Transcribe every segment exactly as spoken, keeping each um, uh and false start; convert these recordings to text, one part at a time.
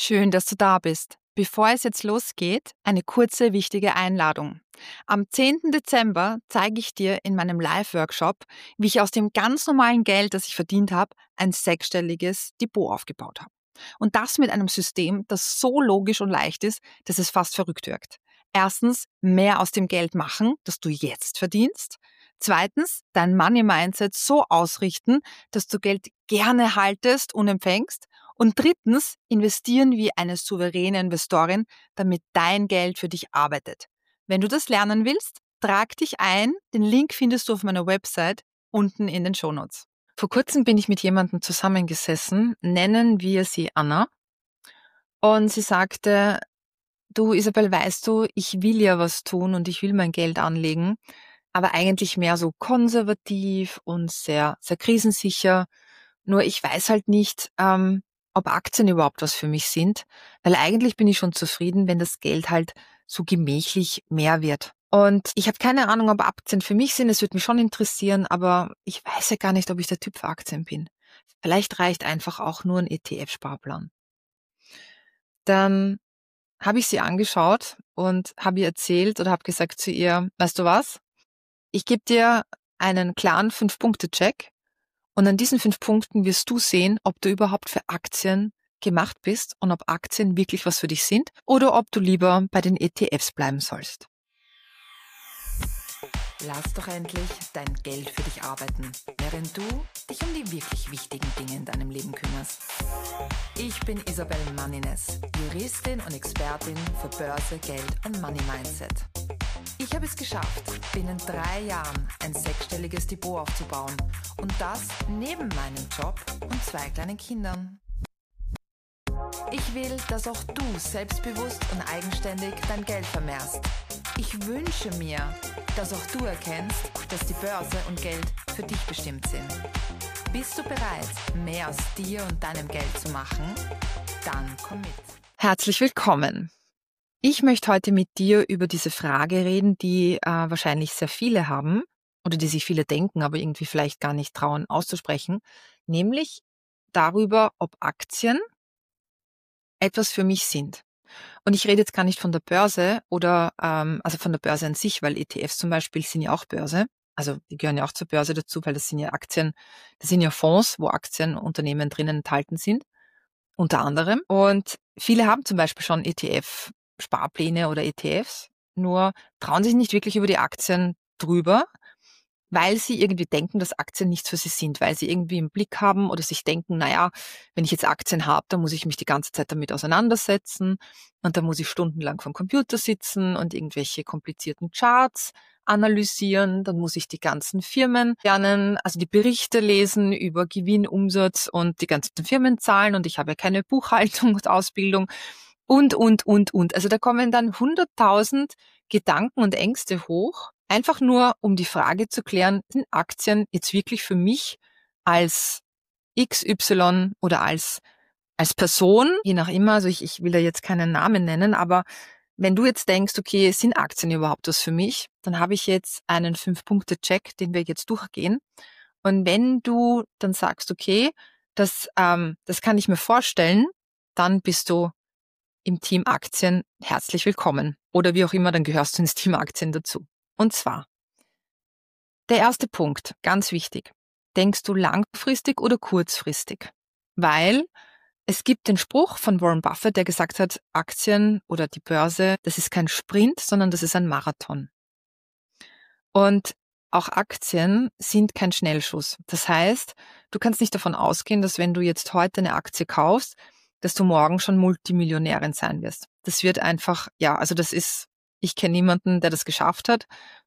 Schön, dass du da bist. Bevor es jetzt losgeht, eine kurze, wichtige Einladung. Am zehnten Dezember zeige ich dir in meinem Live-Workshop, wie ich aus dem ganz normalen Geld, das ich verdient habe, ein sechsstelliges Depot aufgebaut habe. Und das mit einem System, das so logisch und leicht ist, dass es fast verrückt wirkt. Erstens, mehr aus dem Geld machen, das du jetzt verdienst. Zweitens, dein Money-Mindset so ausrichten, dass du Geld gerne haltest und empfängst. Und drittens, investieren wie eine souveräne Investorin, damit dein Geld für dich arbeitet. Wenn du das lernen willst, trag dich ein. Den Link findest du auf meiner Website unten in den Shownotes. Vor kurzem bin ich mit jemandem zusammengesessen, nennen wir sie Anna. Und sie sagte, du Isabel, weißt du, ich will ja was tun und ich will mein Geld anlegen, aber eigentlich mehr so konservativ und sehr, sehr krisensicher. Nur ich weiß halt nicht, ähm, ob Aktien überhaupt was für mich sind, weil eigentlich bin ich schon zufrieden, wenn das Geld halt so gemächlich mehr wird. Und ich habe keine Ahnung, ob Aktien für mich sind, es würde mich schon interessieren, aber ich weiß ja gar nicht, ob ich der Typ für Aktien bin. Vielleicht reicht einfach auch nur ein E T F-Sparplan. Dann habe ich sie angeschaut und habe ihr erzählt oder habe gesagt zu ihr, weißt du was, ich gebe dir einen klaren Fünf-Punkte-Check und an diesen fünf Punkten wirst du sehen, ob du überhaupt für Aktien gemacht bist und ob Aktien wirklich was für dich sind oder ob du lieber bei den E T Fs bleiben sollst. Lass doch endlich dein Geld für dich arbeiten, während du dich um die wirklich wichtigen Dinge in deinem Leben kümmerst. Ich bin Isabel Mannines, Juristin und Expertin für Börse, Geld und Money Mindset. Ich habe es geschafft, binnen drei Jahren ein sechsstelliges Depot aufzubauen und das neben meinem Job und zwei kleinen Kindern. Ich will, dass auch du selbstbewusst und eigenständig dein Geld vermehrst. Ich wünsche mir, dass auch du erkennst, dass die Börse und Geld für dich bestimmt sind. Bist du bereit, mehr aus dir und deinem Geld zu machen? Dann komm mit. Herzlich willkommen. Ich möchte heute mit dir über diese Frage reden, die äh, wahrscheinlich sehr viele haben oder die sich viele denken, aber irgendwie vielleicht gar nicht trauen auszusprechen, nämlich darüber, ob Aktien etwas für mich sind. Und ich rede jetzt gar nicht von der Börse oder ähm, also von der Börse an sich, weil E T Fs zum Beispiel sind ja auch Börse. Also die gehören ja auch zur Börse dazu, weil das sind ja Aktien, das sind ja Fonds, wo Aktienunternehmen drinnen enthalten sind, unter anderem. Und viele haben zum Beispiel schon E T F-Sparpläne oder E T Fs, nur trauen sich nicht wirklich über die Aktien drüber, weil sie irgendwie denken, dass Aktien nichts für sie sind, weil sie irgendwie im Blick haben oder sich denken, naja, wenn ich jetzt Aktien habe, dann muss ich mich die ganze Zeit damit auseinandersetzen und dann muss ich stundenlang vom Computer sitzen und irgendwelche komplizierten Charts analysieren, dann muss ich die ganzen Firmen lernen, also die Berichte lesen über Gewinn, Umsatz und die ganzen Firmenzahlen und ich habe ja keine Buchhaltung und Ausbildung und, und, und, und. Also da kommen dann hunderttausend Gedanken und Ängste hoch, einfach nur, um die Frage zu klären, sind Aktien jetzt wirklich für mich als X Y oder als als Person, je nach immer, also ich, ich will da jetzt keinen Namen nennen, aber wenn du jetzt denkst, okay, sind Aktien überhaupt was für mich, dann habe ich jetzt einen Fünf-Punkte-Check, den wir jetzt durchgehen. Und wenn du dann sagst, okay, das, ähm, das kann ich mir vorstellen, dann bist du im Team Aktien herzlich willkommen. Oder wie auch immer, dann gehörst du ins Team Aktien dazu. Und zwar, der erste Punkt, ganz wichtig. Denkst du langfristig oder kurzfristig? Weil es gibt den Spruch von Warren Buffett, der gesagt hat, Aktien oder die Börse, das ist kein Sprint, sondern das ist ein Marathon. Und auch Aktien sind kein Schnellschuss. Das heißt, du kannst nicht davon ausgehen, dass wenn du jetzt heute eine Aktie kaufst, dass du morgen schon Multimillionärin sein wirst. Das wird einfach, ja, also das ist, ich kenne niemanden, der das geschafft hat.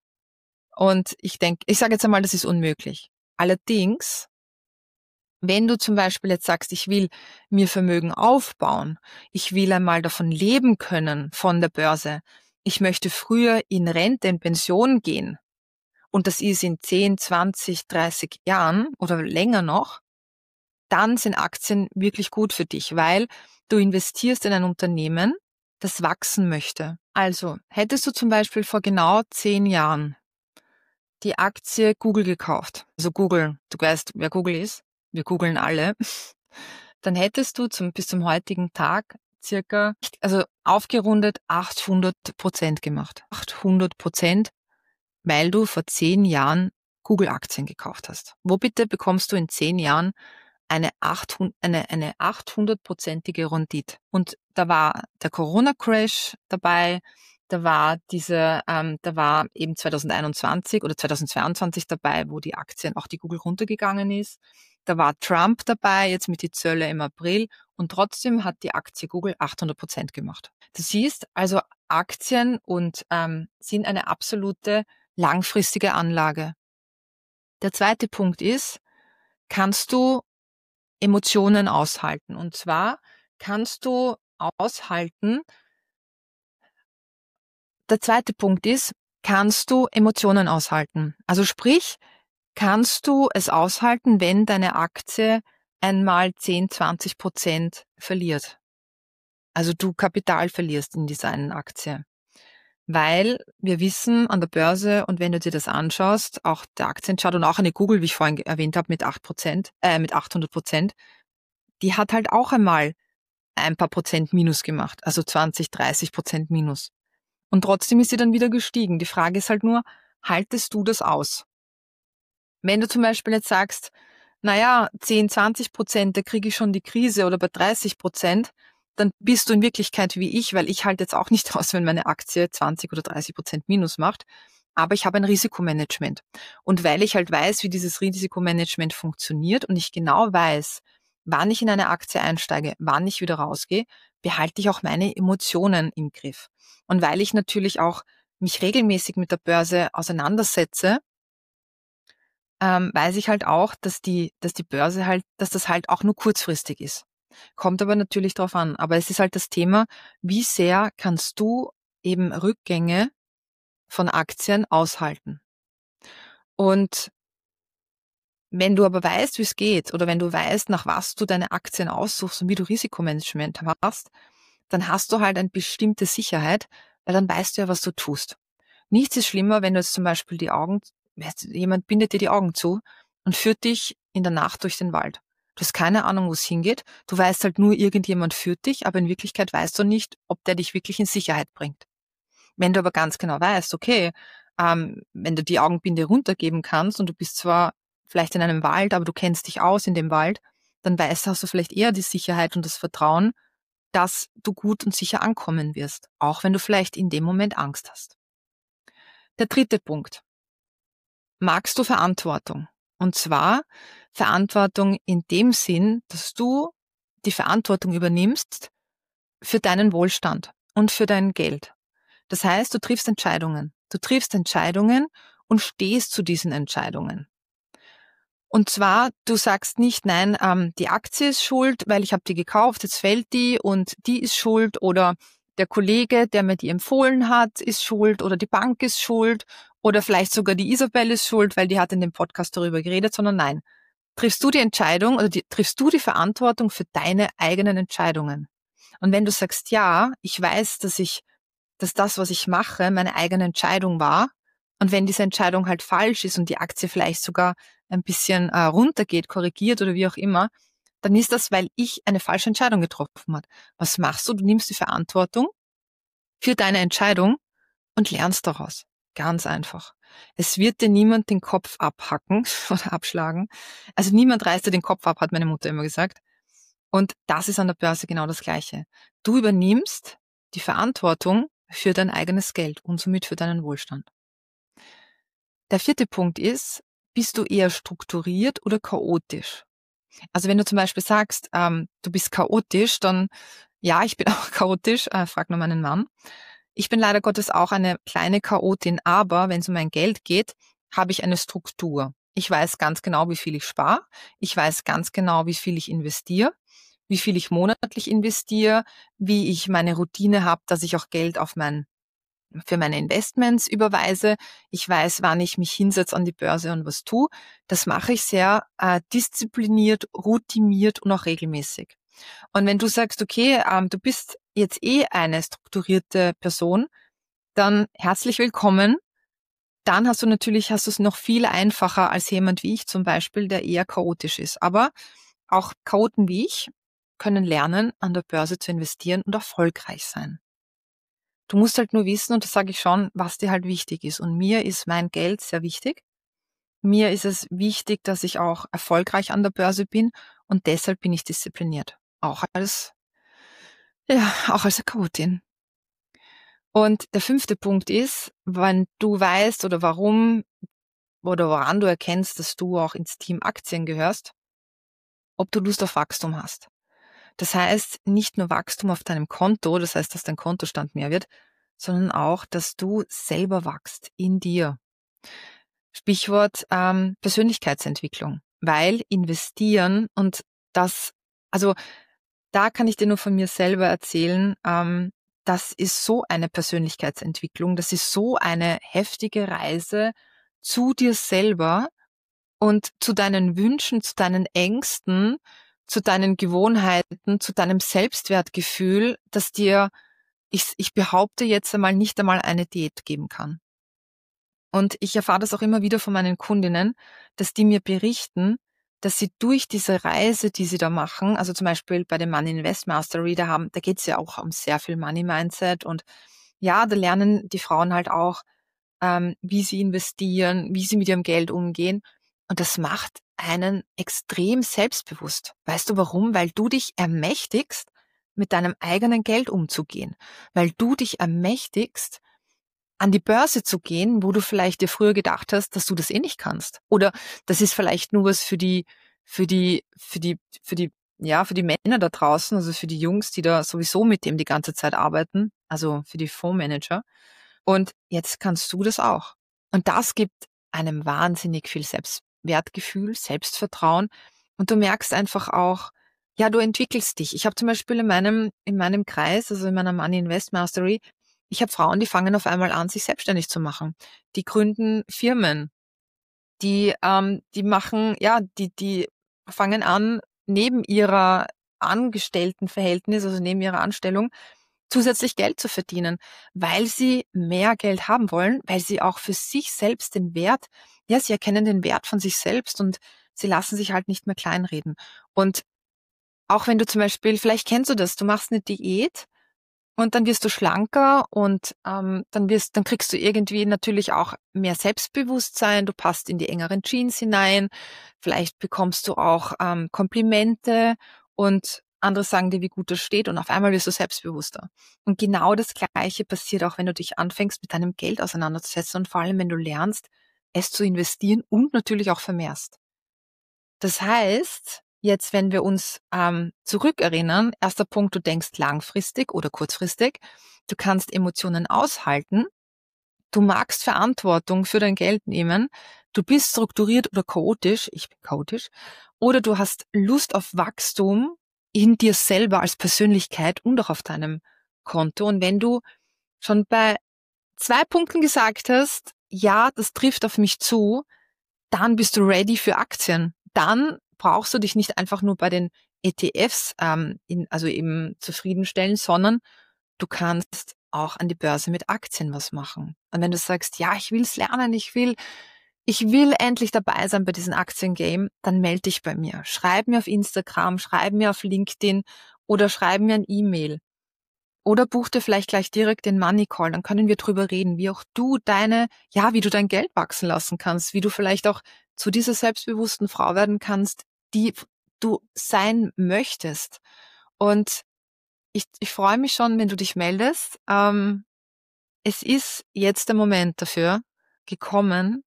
Und ich denke, ich sage jetzt einmal, das ist unmöglich. Allerdings, wenn du zum Beispiel jetzt sagst, ich will mir Vermögen aufbauen, ich will einmal davon leben können von der Börse, ich möchte früher in Rente, in Pension gehen und das ist in zehn, zwanzig, dreißig Jahren oder länger noch, dann sind Aktien wirklich gut für dich, weil du investierst in ein Unternehmen, das wachsen möchte. Also hättest du zum Beispiel vor genau zehn Jahren die Aktie Google gekauft, also Google, du weißt, wer Google ist, wir googeln alle, dann hättest du zum, bis zum heutigen Tag circa, also aufgerundet achthundert Prozent gemacht. achthundert Prozent, weil du vor zehn Jahren Google-Aktien gekauft hast. Wo bitte bekommst du in zehn Jahren eine achthundert, eine, eine achthundertprozentige Rendite? Und da war der Corona-Crash dabei, da war diese, ähm, da war eben zwanzig einundzwanzig oder zwanzig zweiundzwanzig dabei, wo die Aktien, auch die Google runtergegangen ist. Da war Trump dabei, jetzt mit die Zölle im April, und trotzdem hat die Aktie Google achthundert Prozent gemacht. Du siehst, also Aktien und ähm, sind eine absolute langfristige Anlage. Der zweite Punkt ist, kannst du Emotionen aushalten. Und zwar kannst du aushalten, der zweite Punkt ist, kannst du Emotionen aushalten. Also sprich, kannst du es aushalten, wenn deine Aktie einmal zehn, zwanzig Prozent verliert? Also du Kapital verlierst in dieser einen Aktie. Weil wir wissen an der Börse, und wenn du dir das anschaust, auch der Aktienchart und auch eine Google, wie ich vorhin erwähnt habe, mit acht Prozent, äh, mit achthundert Prozent, die hat halt auch einmal ein paar Prozent Minus gemacht, also zwanzig, dreißig Prozent Minus. Und trotzdem ist sie dann wieder gestiegen. Die Frage ist halt nur, haltest du das aus? Wenn du zum Beispiel jetzt sagst, naja, zehn, zwanzig Prozent, da kriege ich schon die Krise, oder bei dreißig Prozent, dann bist du in Wirklichkeit wie ich, weil ich halte jetzt auch nicht aus, wenn meine Aktie zwanzig oder dreißig Prozent Minus macht. Aber ich habe ein Risikomanagement. Und weil ich halt weiß, wie dieses Risikomanagement funktioniert und ich genau weiß, wann ich in eine Aktie einsteige, wann ich wieder rausgehe, behalte ich auch meine Emotionen im Griff. Und weil ich natürlich auch mich regelmäßig mit der Börse auseinandersetze, ähm, weiß ich halt auch, dass die, dass die Börse halt, dass das halt auch nur kurzfristig ist. Kommt aber natürlich drauf an. Aber es ist halt das Thema, wie sehr kannst du eben Rückgänge von Aktien aushalten? Und wenn du aber weißt, wie es geht, oder wenn du weißt, nach was du deine Aktien aussuchst und wie du Risikomanagement hast, dann hast du halt eine bestimmte Sicherheit, weil dann weißt du ja, was du tust. Nichts ist schlimmer, wenn du jetzt zum Beispiel die Augen, jemand bindet dir die Augen zu und führt dich in der Nacht durch den Wald. Du hast keine Ahnung, wo es hingeht. Du weißt halt nur, irgendjemand führt dich, aber in Wirklichkeit weißt du nicht, ob der dich wirklich in Sicherheit bringt. Wenn du aber ganz genau weißt, okay, ähm, wenn du die Augenbinde runtergeben kannst und du bist zwar vielleicht in einem Wald, aber du kennst dich aus in dem Wald, dann weißt, hast du vielleicht eher die Sicherheit und das Vertrauen, dass du gut und sicher ankommen wirst, auch wenn du vielleicht in dem Moment Angst hast. Der dritte Punkt. Magst du Verantwortung? Und zwar Verantwortung in dem Sinn, dass du die Verantwortung übernimmst für deinen Wohlstand und für dein Geld. Das heißt, du triffst Entscheidungen. Du triffst Entscheidungen und stehst zu diesen Entscheidungen. Und zwar, du sagst nicht, nein, ähm, die Aktie ist schuld, weil ich habe die gekauft, jetzt fällt die und die ist schuld, oder der Kollege, der mir die empfohlen hat, ist schuld, oder die Bank ist schuld, oder vielleicht sogar die Isabel ist schuld, weil die hat in dem Podcast darüber geredet, sondern nein. Triffst du die Entscheidung oder die, triffst du die Verantwortung für deine eigenen Entscheidungen? Und wenn du sagst, ja, ich weiß, dass ich, dass das, was ich mache, meine eigene Entscheidung war, und wenn diese Entscheidung halt falsch ist und die Aktie vielleicht sogar ein bisschen äh, runtergeht, korrigiert oder wie auch immer, dann ist das, weil ich eine falsche Entscheidung getroffen habe. Was machst du? Du nimmst die Verantwortung für deine Entscheidung und lernst daraus. Ganz einfach. Es wird dir niemand den Kopf abhacken oder abschlagen. Also niemand reißt dir den Kopf ab, hat meine Mutter immer gesagt. Und das ist an der Börse genau das Gleiche. Du übernimmst die Verantwortung für dein eigenes Geld und somit für deinen Wohlstand. Der vierte Punkt ist, bist du eher strukturiert oder chaotisch? Also wenn du zum Beispiel sagst, ähm, du bist chaotisch, dann, ja, ich bin auch chaotisch, äh, frag nur meinen Mann. Ich bin leider Gottes auch eine kleine Chaotin, aber wenn es um mein Geld geht, habe ich eine Struktur. Ich weiß ganz genau, wie viel ich spare. Ich weiß ganz genau, wie viel ich investiere, wie viel ich monatlich investiere, wie ich meine Routine habe, dass ich auch Geld auf mein für meine Investments überweise. Ich weiß, wann ich mich hinsetze an die Börse und was tue. Das mache ich sehr äh, diszipliniert, routiniert und auch regelmäßig. Und wenn du sagst, okay, ähm, du bist jetzt eh eine strukturierte Person, dann herzlich willkommen. Dann hast du natürlich, hast du es noch viel einfacher als jemand wie ich zum Beispiel, der eher chaotisch ist. Aber auch Chaoten wie ich können lernen, an der Börse zu investieren und erfolgreich sein. Du musst halt nur wissen, und das sage ich schon, was dir halt wichtig ist. Und mir ist mein Geld sehr wichtig. Mir ist es wichtig, dass ich auch erfolgreich an der Börse bin und deshalb bin ich diszipliniert. Auch als, ja, auch als Chaotin. Und der fünfte Punkt ist, wenn du weißt oder warum oder woran du erkennst, dass du auch ins Team Aktien gehörst, ob du Lust auf Wachstum hast. Das heißt, nicht nur Wachstum auf deinem Konto, das heißt, dass dein Kontostand mehr wird, sondern auch, dass du selber wachst in dir. Stichwort ähm, Persönlichkeitsentwicklung, weil investieren und das, also da kann ich dir nur von mir selber erzählen, ähm, das ist so eine Persönlichkeitsentwicklung, das ist so eine heftige Reise zu dir selber und zu deinen Wünschen, zu deinen Ängsten, zu deinen Gewohnheiten, zu deinem Selbstwertgefühl, dass dir, ich, ich behaupte jetzt einmal, nicht einmal eine Diät geben kann. Und ich erfahre das auch immer wieder von meinen Kundinnen, dass die mir berichten, dass sie durch diese Reise, die sie da machen, also zum Beispiel bei dem Money Invest Mastery, da haben, da geht es ja auch um sehr viel Money Mindset und ja, da lernen die Frauen halt auch, ähm, wie sie investieren, wie sie mit ihrem Geld umgehen. Und das macht einen extrem selbstbewusst. Weißt du warum? Weil du dich ermächtigst, mit deinem eigenen Geld umzugehen. Weil du dich ermächtigst, an die Börse zu gehen, wo du vielleicht dir früher gedacht hast, dass du das eh nicht kannst. Oder das ist vielleicht nur was für die, für die, für die, für die, ja, für die Männer da draußen, also für die Jungs, die da sowieso mit dem die ganze Zeit arbeiten, also für die Fondsmanager. Und jetzt kannst du das auch. Und das gibt einem wahnsinnig viel Selbstwertgefühl, Selbstvertrauen. Und du merkst einfach auch, ja, du entwickelst dich. Ich habe zum Beispiel in meinem, in meinem Kreis, also in meiner Money Invest Mastery, ich habe Frauen, die fangen auf einmal an, sich selbstständig zu machen. Die gründen Firmen. Die, ähm, die machen, ja, die, die fangen an, neben ihrer Angestelltenverhältnis, also neben ihrer Anstellung, zusätzlich Geld zu verdienen, weil sie mehr Geld haben wollen, weil sie auch für sich selbst den Wert, ja, sie erkennen den Wert von sich selbst und sie lassen sich halt nicht mehr kleinreden. Und auch wenn du zum Beispiel, vielleicht kennst du das, du machst eine Diät und dann wirst du schlanker und ähm, dann wirst, dann kriegst du irgendwie natürlich auch mehr Selbstbewusstsein, du passt in die engeren Jeans hinein, vielleicht bekommst du auch ähm, Komplimente und andere sagen dir, wie gut das steht und auf einmal wirst du selbstbewusster. Und genau das Gleiche passiert auch, wenn du dich anfängst, mit deinem Geld auseinanderzusetzen und vor allem, wenn du lernst, es zu investieren und natürlich auch vermehrst. Das heißt, jetzt, wenn wir uns ähm, zurückerinnern, erster Punkt, du denkst langfristig oder kurzfristig, du kannst Emotionen aushalten, du magst Verantwortung für dein Geld nehmen, du bist strukturiert oder chaotisch, ich bin chaotisch, oder du hast Lust auf Wachstum in dir selber als Persönlichkeit und auch auf deinem Konto. Und wenn du schon bei zwei Punkten gesagt hast, ja, das trifft auf mich zu, dann bist du ready für Aktien. Dann brauchst du dich nicht einfach nur bei den E T Fs ähm, in, also eben zufriedenstellen, sondern du kannst auch an die Börse mit Aktien was machen. Und wenn du sagst, ja, ich will's lernen, ich will, ich will endlich dabei sein bei diesem Aktiengame, dann melde dich bei mir. Schreib mir auf Instagram, schreib mir auf LinkedIn oder schreib mir ein E-Mail. Oder buch dir vielleicht gleich direkt den Money Call, dann können wir drüber reden, wie auch du deine, ja, wie du dein Geld wachsen lassen kannst, wie du vielleicht auch zu dieser selbstbewussten Frau werden kannst, die du sein möchtest. Und ich, ich freue mich schon, wenn du dich meldest. Ähm, es ist jetzt der Moment dafür gekommen,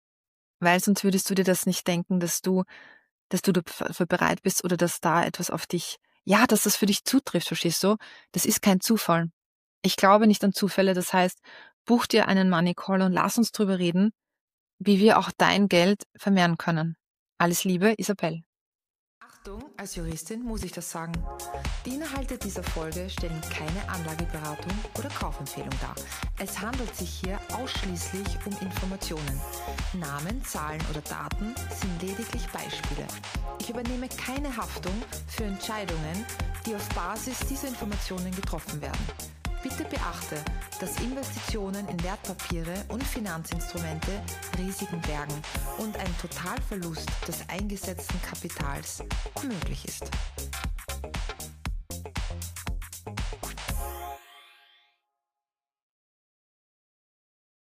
weil sonst würdest du dir das nicht denken, dass du, dass du dafür bereit bist oder dass da etwas auf dich, ja, dass das für dich zutrifft, verstehst du? Das ist kein Zufall. Ich glaube nicht an Zufälle, das heißt, buch dir einen Money Call und lass uns drüber reden, wie wir auch dein Geld vermehren können. Alles Liebe, Isabel. Achtung, als Juristin muss ich das sagen. Die Inhalte dieser Folge stellen keine Anlageberatung oder Kaufempfehlung dar. Es handelt sich hier ausschließlich um Informationen. Namen, Zahlen oder Daten sind lediglich Beispiele. Ich übernehme keine Haftung für Entscheidungen, die auf Basis dieser Informationen getroffen werden. Bitte beachte, dass Investitionen in Wertpapiere und Finanzinstrumente Risiken bergen und ein Totalverlust des eingesetzten Kapitals möglich ist.